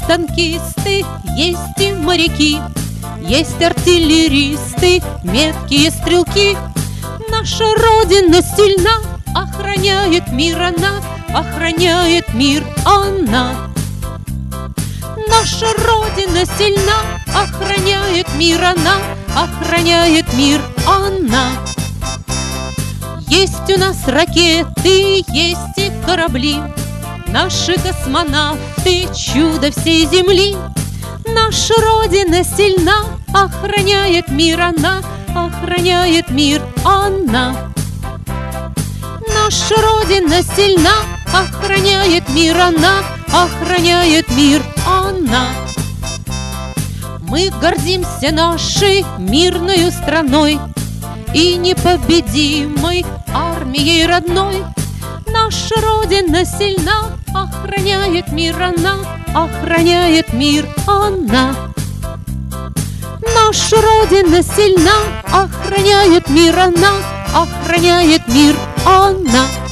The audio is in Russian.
танкисты, есть и моряки, есть артиллеристы, меткие стрелки. Наша Родина сильна, охраняет мир она, охраняет мир она. Наша Родина сильна, охраняет мир она, охраняет мир она. Есть у нас ракеты, есть и корабли, наши космонавты, чудо всей земли. Наша Родина сильна, охраняет мир она, охраняет мир она. Наша Родина сильна, охраняет мир она, охраняет мир она. Мы гордимся нашей мирною страной и непобедимой армией родной. Наша Родина сильна, охраняет мир она, охраняет мир она. Наша Родина сильна, охраняет мир она, охраняет мир она.